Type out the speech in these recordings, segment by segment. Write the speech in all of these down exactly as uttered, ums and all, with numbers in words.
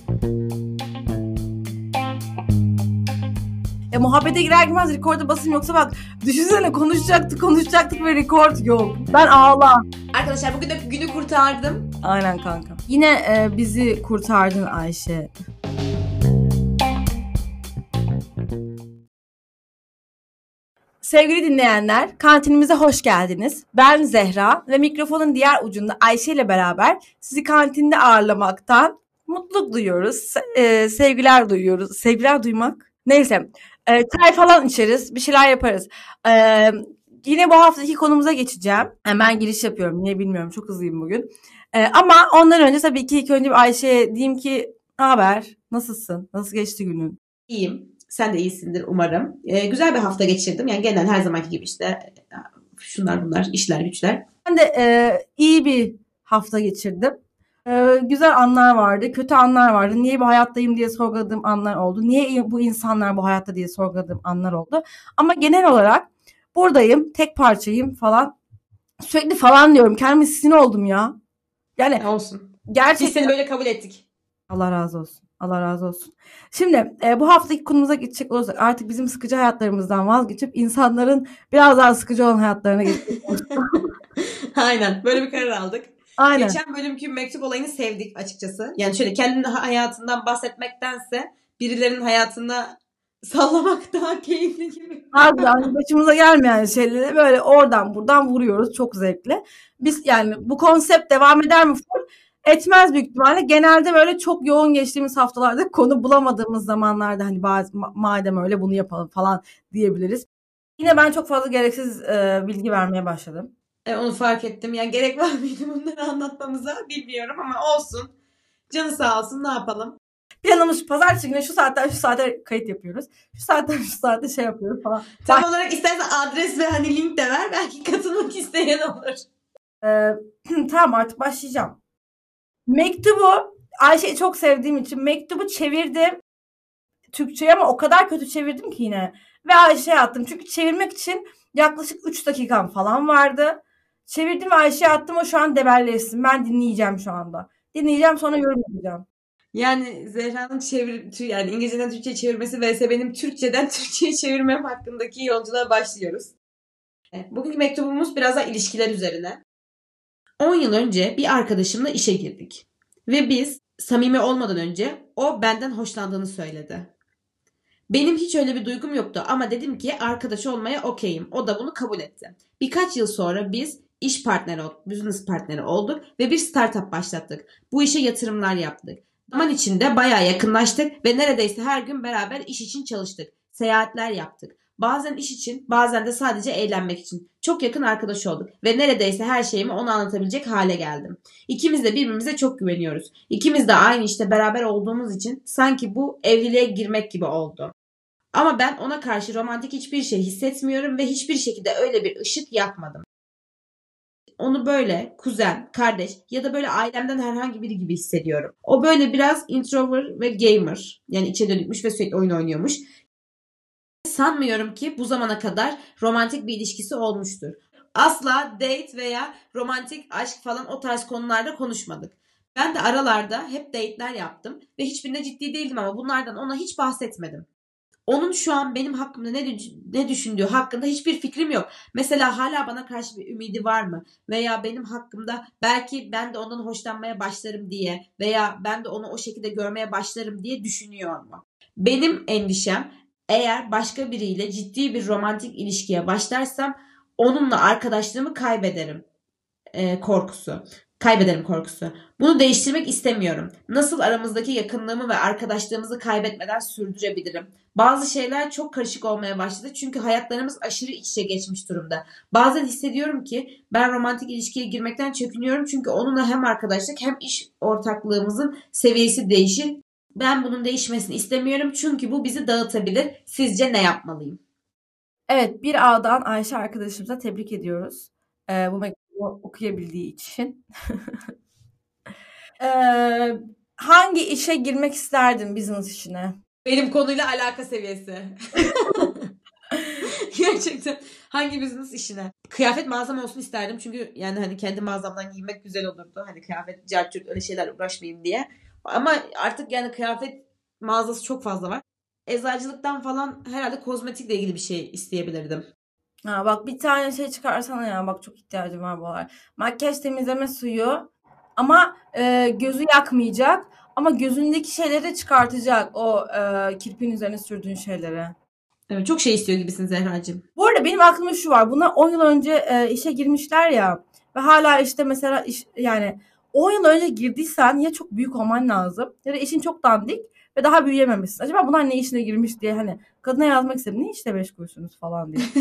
Ya muhabbete girer girmez rekorda basayım, yoksa bak düşünsene konuşacaktık konuşacaktık ve rekord yok. Ben ağla. Arkadaşlar bugün de günü kurtardım. Aynen kanka. Yine e, bizi kurtardın Ayşe. Sevgili dinleyenler, kantinimize hoş geldiniz. Ben Zehra ve mikrofonun diğer ucunda Ayşe ile beraber sizi kantinde ağırlamaktan mutluluk duyuyoruz. Ee, sevgiler duyuyoruz. Sevgiler duymak? Neyse. Ee, çay falan içeriz. Bir şeyler yaparız. Ee, yine bu haftaki konumuza geçeceğim. Hemen giriş yapıyorum. Niye bilmiyorum. Çok hızlıyım bugün. Ee, ama ondan önce tabii ki ilk önce bir Ayşe'ye diyeyim ki ne haber? Nasılsın? Nasıl geçti günün? İyiyim. Sen de iyisindir umarım. Ee, güzel bir hafta geçirdim. Yani genel her zamanki gibi işte şunlar bunlar, işler güçler. Ben de e, iyi bir hafta geçirdim. E, güzel anlar vardı, kötü anlar vardı. Niye bu hayattayım diye sorguladığım anlar oldu. Niye bu insanlar bu hayatta diye sorguladığım anlar oldu. Ama genel olarak buradayım, tek parçayım falan. Sürekli falan diyorum. Kendime sinir oldum ya. Yani olsun. Gerçekten... Biz seni böyle kabul ettik. Allah razı olsun. Allah razı olsun. Şimdi e, bu haftaki konumuza geçecek olursak artık bizim sıkıcı hayatlarımızdan vazgeçip insanların biraz daha sıkıcı olan hayatlarına geçecek. Aynen. Böyle bir karar aldık. Aynen. Geçen bölümkü mektup olayını sevdik açıkçası. Yani şöyle kendinin hayatından bahsetmektense birilerinin hayatında sallamak daha keyifli gibi. Harbiden başımıza gelmeyen şeyleri böyle oradan buradan vuruyoruz. Çok zevkli. Biz yani bu konsept devam eder mi? Etmez büyük ihtimalle. Genelde böyle çok yoğun geçtiğimiz haftalarda konu bulamadığımız zamanlarda hani bazı madem öyle bunu yapalım falan diyebiliriz. Yine ben çok fazla gereksiz e, bilgi vermeye başladım. E, onu fark ettim. Yani gerek var mıydı bunları anlatmamıza bilmiyorum ama olsun. Canı sağ olsun, ne yapalım. Planımız pazartesi günü şu saatten şu saate kayıt yapıyoruz. Şu saatten şu saate şey yapıyoruz falan. Tam Bak, olarak istersen adres ve hani link de ver. Belki katılmak isteyen olur. Ee, tamam artık başlayacağım. Mektubu Ayşe'yi çok sevdiğim için mektubu çevirdim Türkçe'ye ama o kadar kötü çevirdim ki yine. Ve Ayşe'ye attım. Çünkü çevirmek için yaklaşık üç dakikam falan vardı. Çevirdim ve Ayşe'ye attım. O şu an debelleşsin. Ben dinleyeceğim şu anda. Dinleyeceğim, sonra yorum yapacağım. Yani Zehra'nın çevir yani İngilizceden Türkçe'ye çevirmesi vs benim Türkçeden Türkçe'ye çevirmem hakkındaki yolculuğa başlıyoruz. Bugünkü mektubumuz biraz daha ilişkiler üzerine. on yıl önce bir arkadaşımla işe girdik. Ve biz samimi olmadan önce o benden hoşlandığını söyledi. Benim hiç öyle bir duygum yoktu ama dedim ki arkadaş olmaya okeyim. O da bunu kabul etti. Birkaç yıl sonra biz iş partneri olduk, business partneri olduk ve bir startup başlattık. Bu işe yatırımlar yaptık. Zaman içinde bayağı yakınlaştık ve neredeyse her gün beraber iş için çalıştık. Seyahatler yaptık. Bazen iş için, bazen de sadece eğlenmek için. Çok yakın arkadaş olduk ve neredeyse her şeyimi ona anlatabilecek hale geldim. İkimiz de birbirimize çok güveniyoruz. İkimiz de aynı işte beraber olduğumuz için sanki bu evliliğe girmek gibi oldu. Ama ben ona karşı romantik hiçbir şey hissetmiyorum ve hiçbir şekilde öyle bir ışık yakmadım. Onu böyle kuzen, kardeş ya da böyle ailemden herhangi biri gibi hissediyorum. O böyle biraz introvert ve gamer. Yani içe dönükmüş ve sürekli oyun oynuyormuş. Sanmıyorum ki bu zamana kadar romantik bir ilişkisi olmuştur. Asla date veya romantik aşk falan o tarz konularda konuşmadık. Ben de aralarda hep date'ler yaptım ve hiçbirine ciddi değildim ama bunlardan ona hiç bahsetmedim. Onun şu an benim hakkımda ne, ne düşündüğü hakkında hiçbir fikrim yok. Mesela hala bana karşı bir ümidi var mı? Veya benim hakkımda belki ben de ondan hoşlanmaya başlarım diye veya ben de onu o şekilde görmeye başlarım diye düşünüyor mu? Benim endişem eğer başka biriyle ciddi bir romantik ilişkiye başlarsam onunla arkadaşlığımı kaybederim e, korkusu. Kaybederim korkusu. Bunu değiştirmek istemiyorum. Nasıl aramızdaki yakınlığımı ve arkadaşlığımızı kaybetmeden sürdürebilirim? Bazı şeyler çok karışık olmaya başladı çünkü hayatlarımız aşırı iç içe geçmiş durumda. Bazen hissediyorum ki ben romantik ilişkiye girmekten çekiniyorum çünkü onunla hem arkadaşlık hem iş ortaklığımızın seviyesi değişir. Ben bunun değişmesini istemiyorum çünkü bu bizi dağıtabilir. Sizce ne yapmalıyım? Evet, bir A'dan Ayşe arkadaşımıza tebrik ediyoruz. Ee, bu mektubu okuyabildiği için. ee, hangi işe girmek isterdin business işine? Benim konuyla alaka seviyesi. Gerçekten hangi business işine? Kıyafet mağazam olsun isterdim çünkü yani hani kendi mağazamdan giymek güzel olurdu. Hani kıyafet, carçurt öyle şeyler uğraşmayayım diye. Ama artık yani kıyafet mağazası çok fazla var. Eczacılıktan falan herhalde kozmetikle ilgili bir şey isteyebilirdim. Ha, bak bir tane şey çıkarsana ya. Bak çok ihtiyacım var bu aralar. Makyaj temizleme suyu ama e, gözü yakmayacak. Ama gözündeki şeyleri de çıkartacak. O e, kirpin üzerine sürdüğün şeyleri. Evet, çok şey istiyor gibisin Zehracığım. Bu arada benim aklımda şu var. Buna on yıl önce e, işe girmişler ya. Ve hala işte mesela iş, yani on yıl önce girdiysen ya çok büyük olman lazım ya da işin çok dandik ve daha büyüyememişsin. Acaba bunlar ne işine girmiş diye hani kadına yazmak istedim. Ne işle meşgulsünüz falan diye.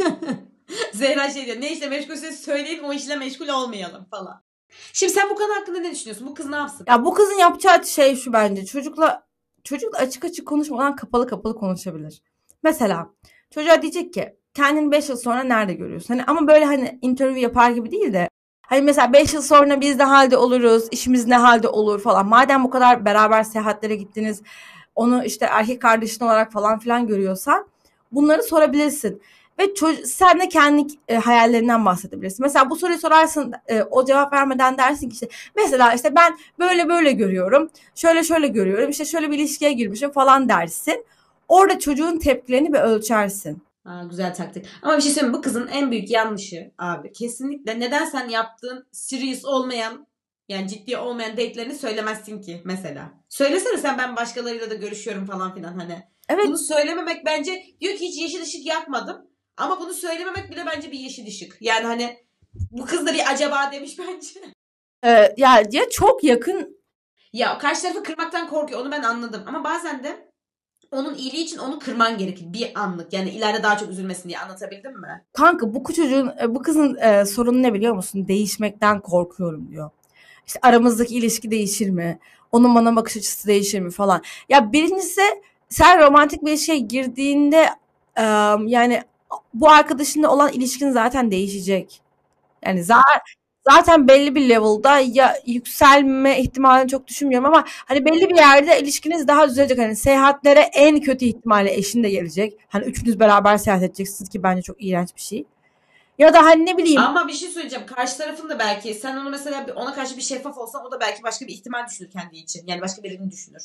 Zehra şey diyor. Ne işle meşgulseniz söyleyin, o işle meşgul olmayalım falan. Şimdi sen bu konu hakkında ne düşünüyorsun? Bu kız ne yapsın? Ya bu kızın yapacağı şey şu bence. Çocukla çocukla açık açık konuşmadan kapalı kapalı konuşabilir. Mesela çocuğa diyecek ki kendini beş yıl sonra nerede görüyorsun? Hani ama böyle hani interview yapar gibi değil de hani mesela beş yıl sonra biz ne halde oluruz, işimiz ne halde olur falan. Madem bu kadar beraber seyahatlere gittiniz, onu işte erkek kardeşin olarak falan filan görüyorsan bunları sorabilirsin. Ve ço- sen de kendi e, hayallerinden bahsedebilirsin. Mesela bu soruyu sorarsın, e, o cevap vermeden dersin ki işte mesela işte ben böyle böyle görüyorum, şöyle şöyle görüyorum, işte şöyle bir ilişkiye girmişim falan dersin. Orada çocuğun tepkilerini bir ölçersin. Ha, güzel taktik. Ama bir şey söyleyeyim mi? Bu kızın en büyük yanlışı abi. Kesinlikle neden sen yaptığın serious olmayan, yani ciddi olmayan date'lerini söylemezsin ki mesela. Söylesene sen, ben başkalarıyla da görüşüyorum falan filan hani. Evet. Bunu söylememek bence, diyor ki hiç yeşil ışık yakmadım. Ama bunu söylememek bile bence bir yeşil ışık. Yani hani bu kız da bir acaba demiş bence. E, ya ya çok yakın. Ya karşı tarafı kırmaktan korkuyor, onu ben anladım. Ama bazen de onun iyiliği için onu kırman gerekir. Bir anlık, yani ileride daha çok üzülmesin diye, anlatabildim mi? Kanka bu çocuğun, e, bu kızın e, sorunu ne biliyor musun? Değişmekten korkuyorum diyor. İşte aramızdaki ilişki değişir mi? Onun bana bakış açısı değişir mi falan. Ya birincisi sen romantik bir ilişkiye girdiğinde e, yani bu arkadaşınla olan ilişkin zaten değişecek. Yani za- zaten belli bir level'da ya yükselme ihtimalini çok düşünmüyorum ama hani belli bir yerde ilişkiniz daha düzelecek. Hani seyahatlere en kötü ihtimalle eşin de gelecek. Hani üçünüz beraber seyahat edeceksiniz ki bence çok iğrenç bir şey. Ya da hani ne bileyim. Ama bir şey söyleyeceğim. Karşı tarafın da belki, sen onu mesela ona karşı bir şeffaf olsan, o da belki başka bir ihtimal düşünür kendi için. Yani başka birini düşünür.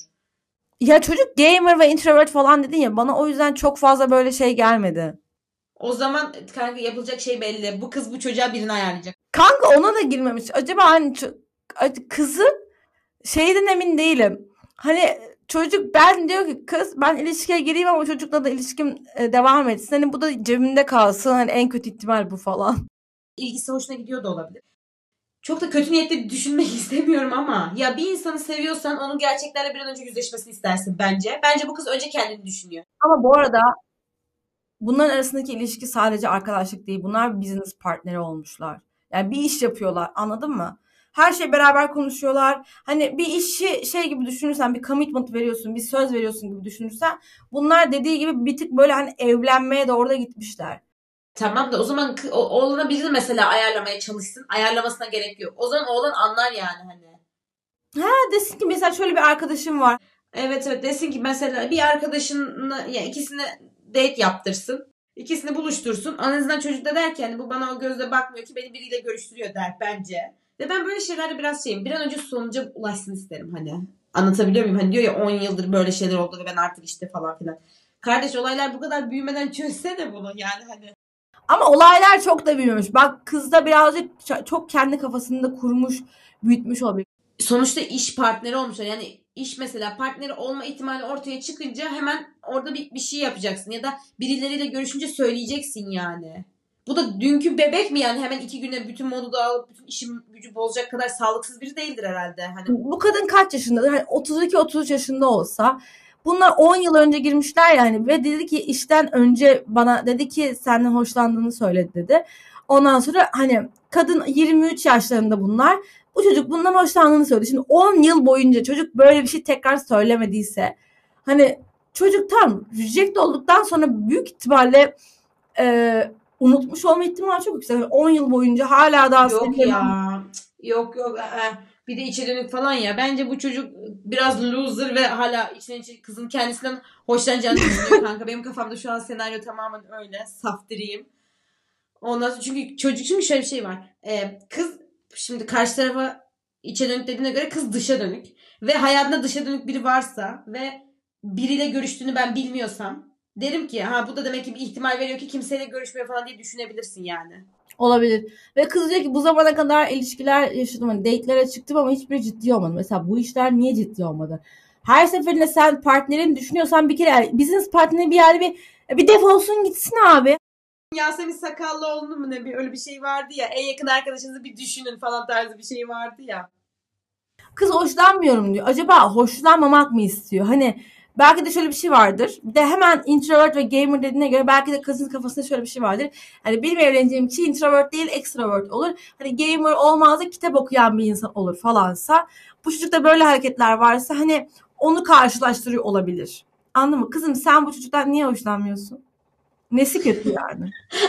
Ya çocuk gamer ve introvert falan dedin ya, bana o yüzden çok fazla böyle şey gelmedi. O zaman kanka yapılacak şey belli. Bu kız bu çocuğa birini ayarlayacak. Kanka ona da girmemiş. Acaba hani kızın şeyden emin değilim. Hani çocuk ben diyor ki kız ben ilişkiye gireyim ama çocukla da ilişkim e, devam etsin. Hani bu da cebimde kalsın. Hani en kötü ihtimal bu falan. İlgisi hoşuna gidiyor da olabilir. Çok da kötü niyetli düşünmek istemiyorum ama ya bir insanı seviyorsan onun gerçeklerle bir an önce yüzleşmesini istersin bence. Bence bu kız önce kendini düşünüyor. Ama bu arada bunların arasındaki ilişki sadece arkadaşlık değil. Bunlar business partneri olmuşlar. Yani bir iş yapıyorlar. Anladın mı? Her şey beraber konuşuyorlar. Hani bir işi şey gibi düşünürsen, bir commitment veriyorsun, bir söz veriyorsun gibi düşünürsen, bunlar dediği gibi bir tık böyle hani evlenmeye doğru da gitmişler. Tamam da o zaman kı- o- oğluna birini mesela ayarlamaya çalışsın. Ayarlamasına gerek yok. O zaman oğlan anlar yani hani. Ha, desin ki mesela şöyle bir arkadaşım var. Evet evet, desin ki mesela bir arkadaşınla, ya ikisine date yaptırsın. İkisini buluştursun. En azından çocuk da der ki hani bu bana o gözle bakmıyor ki, beni biriyle görüştürüyor der bence. Ve ben böyle şeylerde biraz şeyim. Bir an önce sonuca ulaşsın isterim hani. Anlatabiliyor muyum? Hani diyor ya on yıldır böyle şeyler oldu ve ben artık işte falan filan. Kardeş, olaylar bu kadar büyümeden çözsene bunu yani hani. Ama olaylar çok da büyümüş. Bak kız da birazcık çok kendi kafasında kurmuş, büyütmüş olabilir. Sonuçta iş partneri olmuşlar. Yani iş mesela partneri olma ihtimali ortaya çıkınca hemen orada bir, bir şey yapacaksın. Ya da birileriyle görüşünce söyleyeceksin yani. Bu da dünkü bebek mi yani, hemen iki güne bütün modu dağılıp bütün işim gücü bozacak kadar sağlıksız biri değildir herhalde. Hani Bu kadın kaç yaşındadır? Hani otuz iki otuz üç yaşında olsa bunlar on yıl önce girmişler yani ve dedi ki işten önce bana dedi ki senden hoşlandığını söyledi dedi. Ondan sonra hani kadın yirmi üç yaşlarında bunlar. Bu çocuk bundan hoşlandığını söyledi. Şimdi on yıl boyunca çocuk böyle bir şey tekrar söylemediyse hani çocuk tam reject olduktan sonra büyük ihtimalle e, unutmuş olma ihtimali çok yüksek. Yani on yıl boyunca hala daha yok seviyorum. ya. Yok yok. Ee, Bir de içe dönük falan ya. Bence bu çocuk biraz loser ve hala içten içe kızın kendisinden hoşlanacağını düşünüyor kanka. Benim kafamda şu an senaryo tamamen öyle. Saftiriyim. Ondan sonra çünkü çocuk, çünkü şöyle bir şey var. Ee, kız şimdi karşı tarafa içe dönük dediğine göre kız dışa dönük. ve hayatında dışa dönük biri varsa ve biriyle görüştüğünü ben bilmiyorsam derim ki ha bu da demek ki bir ihtimal veriyor ki kimseyle görüşmüyor falan diye düşünebilirsin yani. Olabilir. Ve kız diyor ki bu zamana kadar ilişkiler yaşadım. Hani date'lere çıktım ama hiçbiri ciddi olmadı. Mesela bu işler niye ciddi olmadı? Her seferinde sen partnerini düşünüyorsan bir kere yani business partneri bir yerde bir, bir defolsun gitsin abi. Yasemin Sakallıoğlu'nun mu ne bir öyle bir şey vardı ya. En yakın arkadaşınızı bir düşünün falan tarzı bir şey vardı ya. Kız hoşlanmıyorum diyor. Acaba hoşlanmamak mı istiyor? Hani belki de şöyle bir şey vardır. Bir de hemen introvert ve gamer dediğine göre belki de kızın kafasında şöyle bir şey vardır. Hani benim evleneceğim kişi introvert değil extrovert olur. Hani gamer olmaz da kitap okuyan bir insan olur falansa. Bu çocukta böyle hareketler varsa hani onu karşılaştırıyor olabilir. Anladın mı? Kızım sen bu çocuktan niye hoşlanmıyorsun? Nesi kötü yani?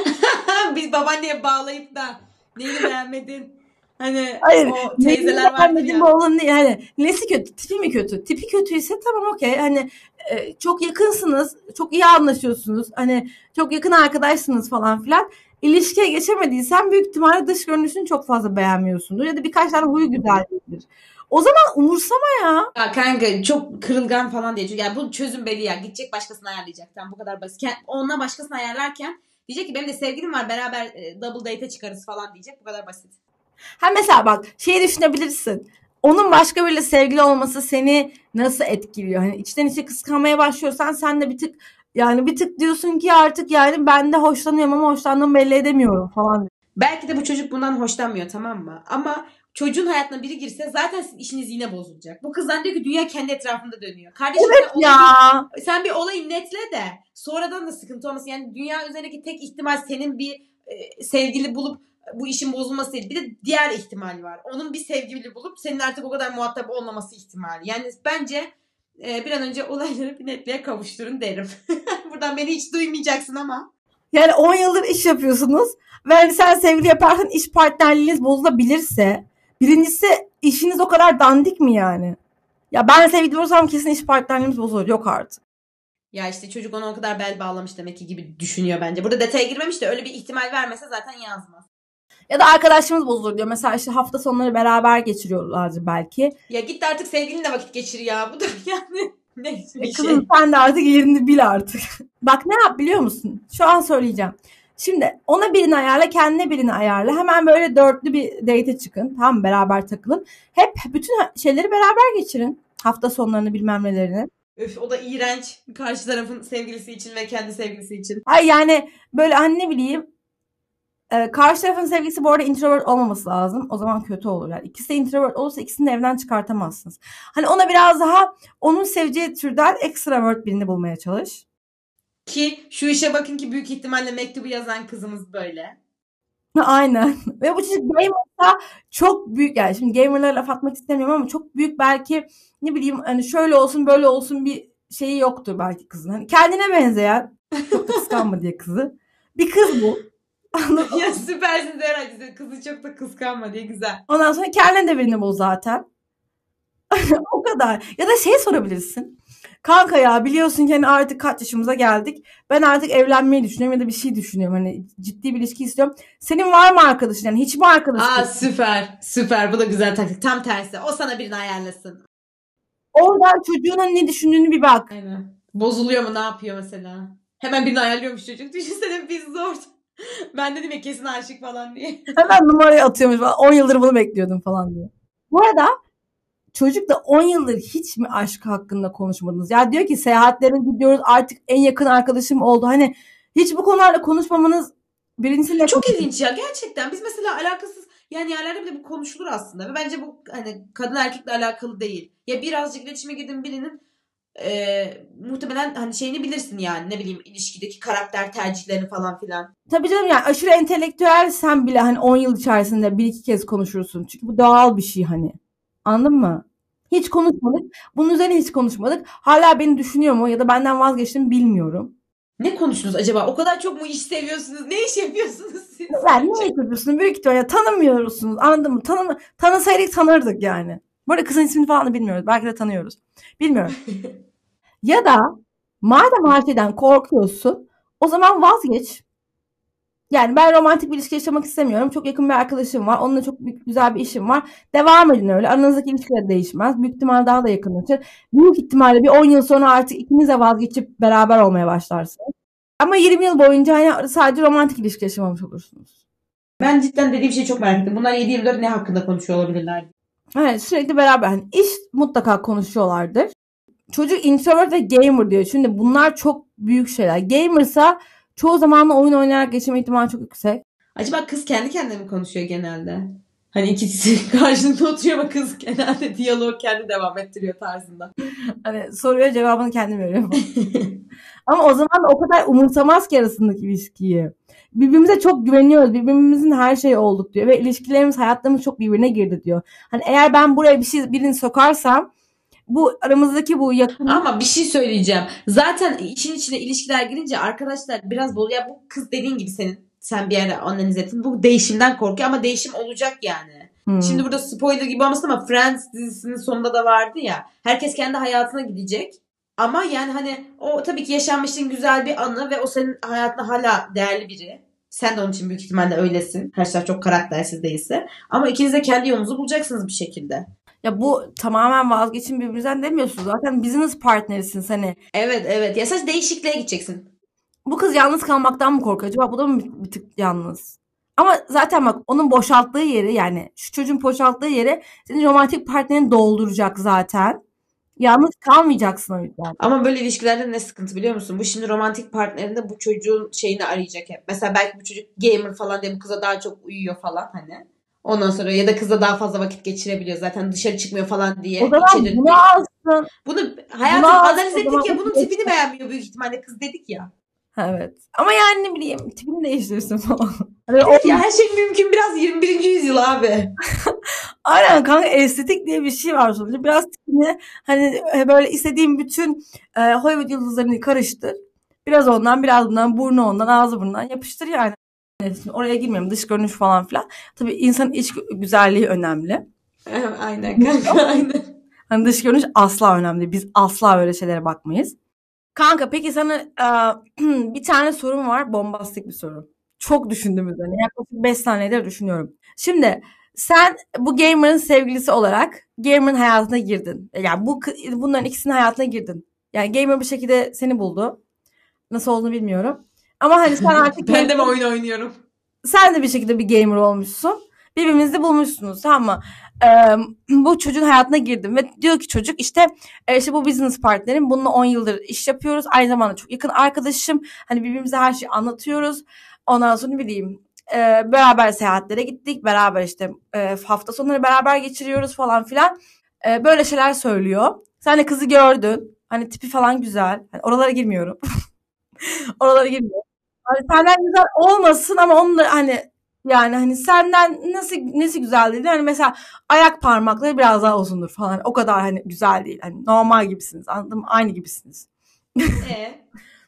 Biz babaanneye bağlayıp da neyini beğenmedin? Hani Hayır. o teyzeler vardır ya. Oğlum değil. Hani nesi kötü? Tipi mi kötü? Tipi kötüyse tamam okey. Hani e, çok yakınsınız. Çok iyi anlaşıyorsunuz. Hani çok yakın arkadaşsınız falan filan. İlişkiye geçemediysen büyük ihtimalle dış görünüşünü çok fazla beğenmiyorsundur. Ya da birkaç tane huyu güzel değildir. O zaman umursama ya. Ya kanka çok kırılgan falan diye. Yani bu çözüm belli ya. Gidecek başkasını ayarlayacak. Tamam bu kadar basit. Onunla başkasını ayarlarken diyecek ki benim de sevgilim var beraber e, double date'e çıkarız falan diyecek. Bu kadar basit. Ha mesela bak şeyi düşünebilirsin. Onun başka biriyle sevgili olması seni nasıl etkiliyor? Hani içten içe kıskanmaya başlıyorsan sen de bir tık yani bir tık diyorsun ki artık yani ben de hoşlanıyorum ama hoşlandığımı belli edemiyorum falan. Belki de bu çocuk bundan hoşlanmıyor tamam mı? Ama çocuğun hayatına biri girse zaten sizin işiniz yine bozulacak. Bu kız zannediyor ki dünya kendi etrafında dönüyor. Kardeşim Evet sen, ya. bir, sen bir olayı netle de sonradan da sıkıntı olmasın. Yani dünya üzerindeki tek ihtimal senin bir e, sevgili bulup bu işin bozulması değil. Bir de diğer ihtimal var. Onun bir sevgili bulup senin artık o kadar muhatap olmaması ihtimali. Yani bence e, bir an önce olayları bir netliğe kavuşturun derim. Buradan beni hiç duymayacaksın ama. Yani on yıldır iş yapıyorsunuz ve hani sen sevgili yaparsan iş partnerliğiniz bozulabilirse birincisi işiniz o kadar dandik mi yani? Ya ben sevgili olursam kesin iş partnerliğimiz bozulur. Yok artık. Ya işte çocuk ona o kadar bel bağlamış demek ki gibi düşünüyor bence. Burada detaya girmemiş de öyle bir ihtimal vermese zaten yazmaz. Ya da arkadaşlığımız bozulur diyor. Mesela işte hafta sonları beraber geçiriyorlardı belki. Ya git artık sevgilinle vakit geçir ya. Bu da yani ne bir E şey. kızım sen de artık yerini bil artık. Bak ne yap biliyor musun? Şu an söyleyeceğim. Şimdi ona birini ayarla, kendine birini ayarla. Hemen böyle dörtlü bir date'e çıkın. Tamam beraber takılın. Hep bütün şeyleri beraber geçirin. Hafta sonlarını bilmem nelerini. Öf o da iğrenç. Karşı tarafın sevgilisi için ve kendi sevgilisi için. Ay yani böyle hani ne bileyim e, karşı tarafın sevgilisi bu arada introvert olmaması lazım. O zaman kötü olur. Yani ikisi de introvert olursa ikisini de evden çıkartamazsınız. Hani ona biraz daha onun seveceği türden extrovert birini bulmaya çalış. Ki şu işe bakın ki büyük ihtimalle mektubu yazan kızımız böyle. Aynen. Ve bu çocuk gamer'sa çok büyük yani şimdi gamer'lara laf atmak istemiyorum ama çok büyük belki ne bileyim hani şöyle olsun böyle olsun bir şeyi yoktur belki kızın. Hani kendine benzeyen çok da kıskanma diye kızı. Bir kız bu. Ya süpersin Zehra. Kızı çok da kıskanma diye güzel. Ondan sonra kendine de birini bul zaten. O kadar. Ya da şey sorabilirsin. Kanka ya biliyorsun ki hani artık kaç yaşımıza geldik. Ben artık evlenmeyi düşünüyorum ya da bir şey düşünüyorum. Hani ciddi bir ilişki istiyorum. Senin var mı arkadaşın? Yani hiç mi arkadaşın? Aa süper. Süper. Bu da güzel taktik. Tam tersi. O sana birini ayarlasın. Oradan çocuğun ne düşündüğünü bir bak. Aynen. Bozuluyor mu? Ne yapıyor mesela? Hemen birini ayarlıyormuş çocuk. Düşünsene biz zor. Ben dedim ya kesin aşık falan diye. Hemen numarayı atıyormuş falan. on yıldır bunu bekliyordum falan diye. Bu arada çocukla on yıldır hiç mi aşk hakkında konuşmadınız? Ya diyor ki seyahatlere gidiyoruz artık en yakın arkadaşım oldu. Hani hiç bu konularla konuşmamanız birincisi ne? Çok ilginç ya gerçekten. Biz mesela alakasız yani yerlerde bile bu konuşulur aslında. Ve bence bu hani kadın erkekle alakalı değil. Ya birazcık iletişime girdiğin birinin e, muhtemelen hani şeyini bilirsin yani ne bileyim ilişkideki karakter tercihlerini falan filan. Tabii canım yani aşırı entelektüel sen bile hani on yıl içerisinde bir iki kez konuşursun. Çünkü bu doğal bir şey hani. Anladın mı? Hiç konuşmadık. Bunun üzerine hiç konuşmadık. Hala beni düşünüyor mu ya da benden vazgeçtim bilmiyorum. Ne konuştunuz acaba? O kadar çok mu iş seviyorsunuz? Ne iş yapıyorsunuz siz? Yani ne yapıyorsunuz? Büyük ihtimalle tanımıyorsunuz. Anladın mı? Tanım tanısaydık tanırdık yani. Bu arada kızın ismini falan da bilmiyoruz. Belki de tanıyoruz. Bilmiyorum. Ya da madem her şeyden korkuyorsun o zaman vazgeç. Yani ben romantik bir ilişki yaşamak istemiyorum. Çok yakın bir arkadaşım var. Onunla çok büyük, güzel bir işim var. Devam edin öyle. Aranızdaki ilişkiler değişmez. Büyük ihtimal daha da yakınlaşır. Büyük ihtimalle bir on yıl sonra artık ikiniz de vazgeçip beraber olmaya başlarsınız. Ama yirmi yıl boyunca hani sadece romantik ilişki yaşamamış olursunuz. Ben cidden dediğim şeyi çok merak ettim. Bunlar yedi yirmi dört ne hakkında konuşuyor olabilirler? Evet, sürekli beraber. Hani iş mutlaka konuşuyorlardır. Çocuk introvert ve gamer diyor. Şimdi bunlar çok büyük şeyler. Gamersa çoğu zaman oyun oynayarak geçirme ihtimali çok yüksek. Acaba kız kendi kendine mi konuşuyor genelde? Hani ikisi karşılıklı oturuyor ama kız genelde diyalog kendi devam ettiriyor tarzında. Hani soruya cevabını kendim veriyorum. Ama o zaman da o kadar umursamaz ki arasındaki ilişkiyi. Birbirimize çok güveniyoruz. Birbirimizin her şeyi olduk diyor. Ve ilişkilerimiz, hayatlarımız çok birbirine girdi diyor. Hani eğer ben buraya bir şey birini sokarsam bu aramızdaki bu yakın... Ama bir şey söyleyeceğim. Zaten işin içine ilişkiler girince arkadaşlar biraz bol. Ya bu kız dediğin gibi senin. Sen bir yere analiz ettin. Bu değişimden korkuyor ama değişim olacak yani. Hmm. Şimdi burada spoiler gibi olmasın ama Friends dizisinin sonunda da vardı ya. Herkes kendi hayatına gidecek. Ama yani hani o tabii ki yaşanmışlığın güzel bir anı ve o senin hayatında hala değerli biri. Sen de onun için büyük ihtimalle öylesin. Her şey çok karaktersiz değilse. Ama ikiniz de kendi yolunuzu bulacaksınız bir şekilde. Ya bu tamamen vazgeçin birbirinizden demiyorsun. Zaten business partnerisin hani. Evet evet. Ya sadece değişikliğe gideceksin. Bu kız yalnız kalmaktan mı korkuyor? Acaba bu da mı bir, bir tık yalnız? Ama zaten bak onun boşalttığı yeri yani şu çocuğun boşalttığı yeri senin romantik partnerini dolduracak zaten. Yalnız kalmayacaksın o yüzden. Ama böyle ilişkilerde ne sıkıntı biliyor musun? Bu şimdi romantik partnerinde bu çocuğun şeyini arayacak hep. Mesela belki bu çocuk gamer falan diye bu kıza daha çok uyuyor falan hani. Ondan sonra ya da kızla daha fazla vakit geçirebiliyor. Zaten dışarı çıkmıyor falan diye. O zaman bunu alsın. Bunu hayatım analiz ettik ya bunun tipini beğenmiyor büyük ihtimalle kız dedik ya. Evet. Ama yani ne bileyim tipini değiştirsin falan. Hani o... Ya her şey mümkün biraz yirmi birinci yüzyıl abi. Aynen kanka estetik diye bir şey var sonuçta. Biraz tipini hani böyle istediğim bütün e, Hollywood yıldızlarını karıştır. Biraz ondan biraz bundan burnu ondan ağzı bundan yapıştır yani. Oraya girmiyorum dış görünüş falan filan. Tabii insanın iç güzelliği önemli. Aynen kanka aynen. Hani dış görünüş asla önemli. Biz asla öyle şeylere bakmayız. Kanka peki sana e, bir tane sorum var. Bombastik bir soru. Çok düşündüm üzerine. Yaklaşık beş saniyedir düşünüyorum. Şimdi sen bu gamer'ın sevgilisi olarak gamer'ın hayatına girdin. Yani bu bunların ikisinin hayatına girdin. Yani gamer bir şekilde seni buldu. Nasıl olduğunu bilmiyorum. Ama hani sen artık ben de mi oyun oynuyorum? Sen de bir şekilde bir gamer olmuşsun. Birbirinizi bulmuşsunuz tamam mı? Ee, bu çocuğun hayatına girdim ve diyor ki çocuk işte e, işte bu business partnerim. Bununla on yıldır iş yapıyoruz. Aynı zamanda çok yakın arkadaşım. Hani birbirimize her şeyi anlatıyoruz. Ondan sonra ne bileyim e, beraber seyahatlere gittik. Beraber işte e, hafta sonları beraber geçiriyoruz falan filan. E, böyle şeyler söylüyor. Sen de kızı gördün. Hani tipi falan güzel. Hani oralara girmiyorum. oralara girmiyorum. Hani senden güzel olmasın ama onun da hani yani hani senden nasıl nesi güzel dedi. Hani mesela ayak parmakları biraz daha uzundur falan. O kadar hani güzel değil. Hani normal gibisiniz. Anladın mı? Aynı gibisiniz. Ee?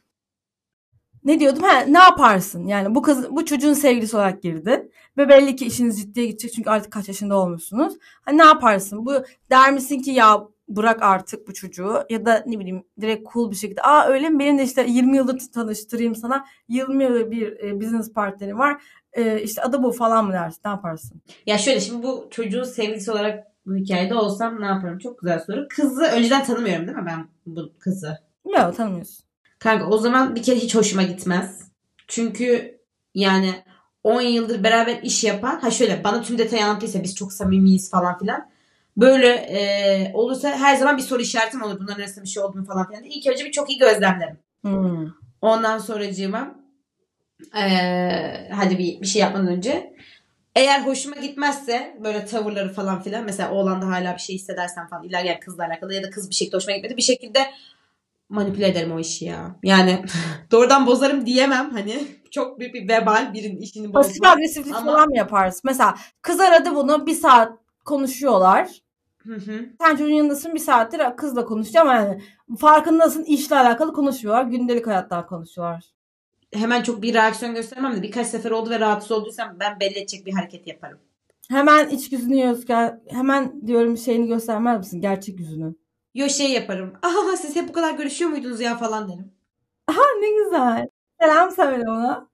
Ne diyordum? Ha, ne yaparsın? Yani bu kız bu çocuğun sevgilisi olarak girdin ve belli ki işiniz ciddiye gidecek çünkü artık kaç yaşında olmuşsunuz. Hani ne yaparsın? Bu der misin ki ya bırak artık bu çocuğu ya da ne bileyim direkt cool bir şekilde aa öyle mi benim de işte yirmi yıldır tanıştırayım sana yirmi yıldır bir e, business partneri var e, işte adı bu falan mı dersin ne yaparsın? Ya şöyle şimdi bu çocuğun sevgilisi olarak bu hikayede olsam ne yaparım? Çok güzel soru. Kızı önceden tanımıyorum değil mi ben bu kızı? Yok tanımıyorsun. Kanka o zaman bir kere hiç hoşuma gitmez. Çünkü yani on yıldır beraber iş yapan ha şöyle bana tüm detayı anlattıysa biz çok samimiyiz falan filan. Böyle e, olursa her zaman bir soru işaretim olur. Bunların arasında bir şey oldu mu falan filan. İlk önce bir çok iyi gözlemlerim. Hmm. Ondan sonracığıma e, hadi bir, bir şey yapmadan önce eğer hoşuma gitmezse böyle tavırları falan filan mesela oğlanda hala bir şey hissedersen falan ilerleyen kızla alakalı ya da kız bir şekilde hoşuma gitmedi bir şekilde manipüle ederim o işi ya. Yani doğrudan bozarım diyemem hani. Çok büyük bir vebal birinin işini bozmak. Pasif agresiflik ama... falan mı yaparsın? Mesela kız aradı bunu bir saat konuşuyorlar. Hı hı. Sen çocuğun yanındasın bir saattir kızla konuşuyor ama yani farkındasın işle alakalı konuşuyorlar. Gündelik hayattan konuşuyorlar. Hemen çok bir reaksiyon göstermem de birkaç sefer oldu ve rahatsız olduysam ben belli edecek bir hareket yaparım. Hemen iç yüzünü göster. Hemen diyorum şeyini göstermez misin? Gerçek yüzünü. Yo şey yaparım. Aha siz hep bu kadar görüşüyor muydunuz ya falan derim. Aha ne güzel. Selam söyle ona.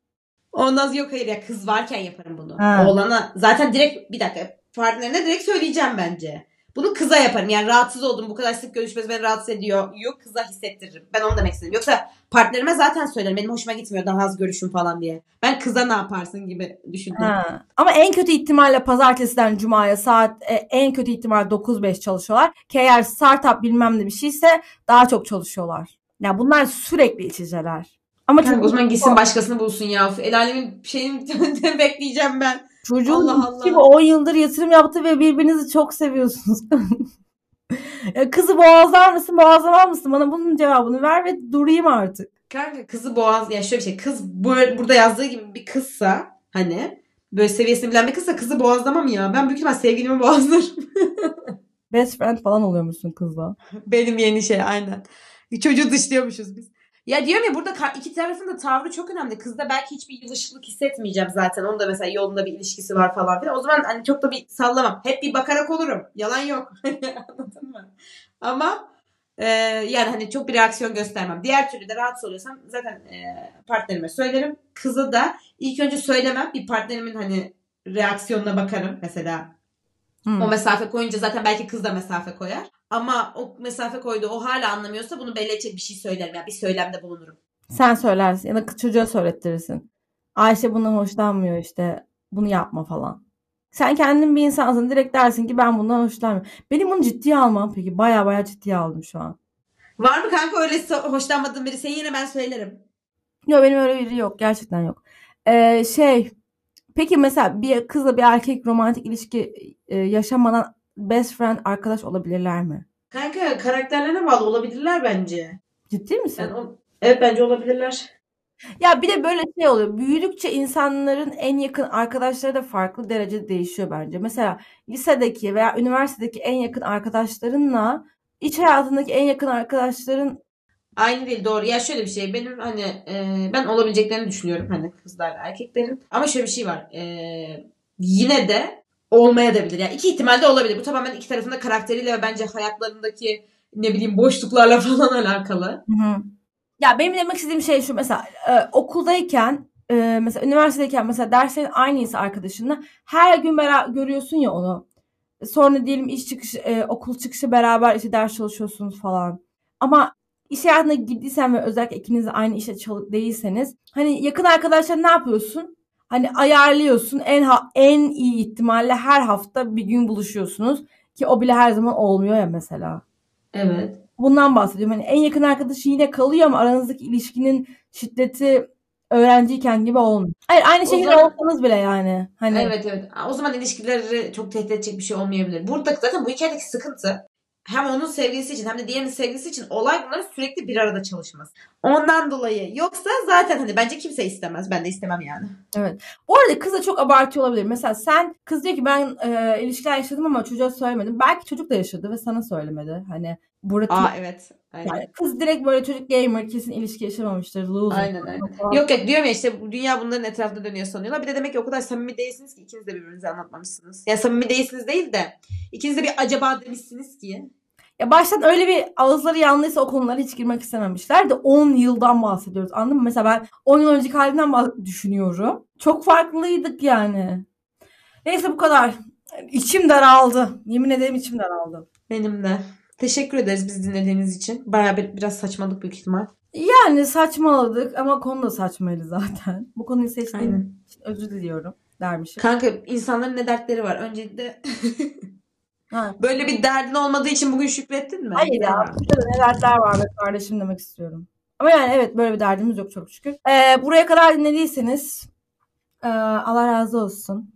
Ondan sonra yok hayır ya kız varken yaparım bunu. Ha. Oğlana zaten direkt bir dakika partnerine direkt söyleyeceğim bence. Bunu kıza yaparım. Yani rahatsız oldum. Bu kadar sık görüşmesi beni rahatsız ediyor. Yok kıza hissettiririm. Ben onu demek istedim. Yoksa partnerime zaten söylerim. Benim hoşuma gitmiyor daha az görüşüm falan diye. Ben kıza ne yaparsın gibi düşündüm. Ha. Ama en kötü ihtimalle pazartesiden cumaya saat e, en kötü ihtimal dokuz beş çalışıyorlar. Ki eğer startup bilmem ne bir şeyse daha çok çalışıyorlar. Ya yani bunlar sürekli iç içeler. Ama Kanka, o zaman gitsin başkasını bulsun ya. El alemin şeyini bekleyeceğim ben. Çocuğun Allah Allah. gibi on yıldır yatırım yaptı ve birbirinizi çok seviyorsunuz. Ya kızı boğazlar mısın, boğazlamaz mısın? Bana bunun cevabını ver ve durayım artık. Kanka kızı boğaz ya şöyle bir şey. Kız böyle, burada yazdığı gibi bir kızsa hani böyle seviyesini bilen bir kızsa kızı boğazlamam ya. Ben büyük ihtimal sevgilimi boğazlarım. Best friend falan oluyormuşsun kızla. Benim yeni şey aynen. Çocuğu dışlıyormuşuz biz. Ya diyorum ya burada iki tarafın da tavrı çok önemli. Kızda belki hiçbir yılışıklık hissetmeyeceğim zaten. Onun da mesela yolunda bir ilişkisi var falan filan. O zaman hani çok da bir sallamam. Hep bir bakarak olurum. Yalan yok. Anladın mı? Ama e, yani hani çok bir reaksiyon göstermem. Diğer türlü de rahatsız oluyorsam zaten e, partnerime söylerim. Kızı da ilk önce söylemem. Bir partnerimin hani reaksiyonuna bakarım mesela. Hmm. O mesafe koyunca zaten belki kız da mesafe koyar. Ama o mesafe koydu o hala anlamıyorsa bunu belli edecek bir şey söylerim. Yani bir söylemde bulunurum. Sen söylersin ya da çocuğa söylettirirsin. Ayşe bundan hoşlanmıyor işte bunu yapma falan. Sen kendin bir insansın direkt dersin ki ben bundan hoşlanmıyorum. Benim bunu ciddiye almam peki baya baya ciddiye aldım şu an. Var mı kanka öyle hoşlanmadığın biri? Seni yine ben söylerim. Yok benim öyle biri yok gerçekten yok. Ee, şey peki mesela bir kızla bir erkek romantik ilişki e, yaşamadan best friend arkadaş olabilirler mi? Kanka karakterlerine bağlı olabilirler bence. Ciddi misin? Yani o, evet bence olabilirler. Ya bir de böyle şey oluyor. Büyüdükçe insanların en yakın arkadaşları da farklı derecede değişiyor bence. Mesela lisedeki veya üniversitedeki en yakın arkadaşlarınla iç hayatındaki en yakın arkadaşların aynı değil doğru. Ya şöyle bir şey benim hani e, ben olabileceklerini düşünüyorum hani kızlarla erkeklerin. Ama şöyle bir şey var. E, yine de olmayabilir. Yani iki ihtimal de olabilir. Bu tamamen iki tarafın da karakteriyle ve bence hayatlarındaki ne bileyim boşluklarla falan alakalı. Hı hı. Ya benim demek istediğim şey şu mesela e, okuldayken e, mesela üniversitedeyken mesela derslerin aynıysa arkadaşınla her gün beraber görüyorsun ya onu. Sonra diyelim iş çıkışı e, okul çıkışı beraber işte ders çalışıyorsunuz falan. Ama iş hayatına girdiysen ve özellikle ikiniz de aynı işte çalıp değilseniz hani yakın arkadaşlar ne yapıyorsun? Hani ayarlıyorsun en ha- en iyi ihtimalle her hafta bir gün buluşuyorsunuz ki o bile her zaman olmuyor ya mesela. Evet. Bundan bahsediyorum. Hani en yakın arkadaşı yine kalıyor ama aranızdaki ilişkinin şiddeti öğrenciyken gibi olmuyor. Hayır aynı şehirde zaman... olsanız bile yani. Hani... Evet evet. O zaman ilişkileri çok tehdit edecek bir şey olmayabilir. Burada zaten bu hikayedeki sıkıntı hem onun sevgilisi için hem de diğerinin sevgilisi için olay bunların sürekli bir arada çalışması. Ondan dolayı. Yoksa zaten hani bence kimse istemez. Ben de istemem yani. Evet. Bu arada kız da çok abartıyor olabilir. Mesela sen kız diyor ki ben e, ilişkiler yaşadım ama çocuğa söylemedim. Belki çocuk da yaşadı ve sana söylemedi. Hani burada Aa evet. Aynen. Yani kız direkt böyle çocuk gamer kesin ilişki yaşamamıştır. Loser. Aynen aynen. Yok yok diyorum ya işte bu dünya bunların etrafında dönüyor sanıyorlar. Bir de demek ki o kadar samimi değilsiniz ki ikiniz de birbirinize anlatmamışsınız. Yani samimi değilsiniz değil de ikiniz de bir acaba demişsiniz ki. Ya baştan öyle bir ağızları yanlıysa o konulara hiç girmek istememişler de on yıldan bahsediyoruz. Anladın mı? Mesela ben on yıl önceki halimden düşünüyorum. Çok farklıydık yani. Neyse bu kadar. İçim daraldı. Yemin ederim içim daraldı. Benim de. Teşekkür ederiz bizi dinlediğiniz için. Bayağı bir, biraz saçmalık büyük ihtimal. Yani saçmaladık ama konu da saçmaydı zaten. Bu konuyu seçtiğim için özür diliyorum dermişim. Kanka insanların ne dertleri var. Öncelikle ha. Böyle bir derdin olmadığı için bugün şükrettin mi? Hayır ya. Burada ne dertler var be kardeşim demek istiyorum. Ama yani evet böyle bir derdimiz yok çok şükür. Ee, buraya kadar dinlediyseniz e, Allah razı olsun.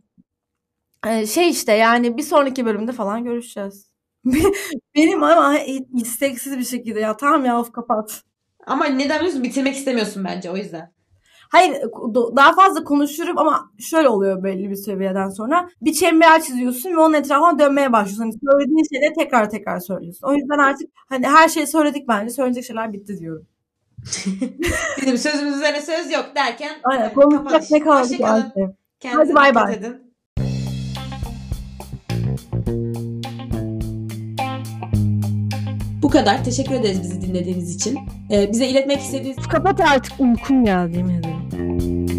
Ee, şey işte yani bir sonraki bölümde falan görüşeceğiz. Benim ama isteksiz bir şekilde ya tamam ya of kapat. Ama neden biliyorsun bitirmek istemiyorsun bence o yüzden. Hayır daha fazla konuşurum ama şöyle oluyor belli bir seviyeden sonra. Bir çember çiziyorsun ve onun etrafına dönmeye başlıyorsun. Hani söylediğin şeyleri tekrar tekrar söylüyorsun. O yüzden artık hani her şeyi söyledik bence. Söyleyecek şeyler bitti diyorum. Bizim sözümüz üzerine söz yok derken. Aynen konuşacak ne kaldı ki artık. Hadi bay bay. Bu kadar. Teşekkür ederiz bizi dinlediğiniz için. Ee, bize iletmek istediğiniz... Kapat artık uykum geldi yemin ederim.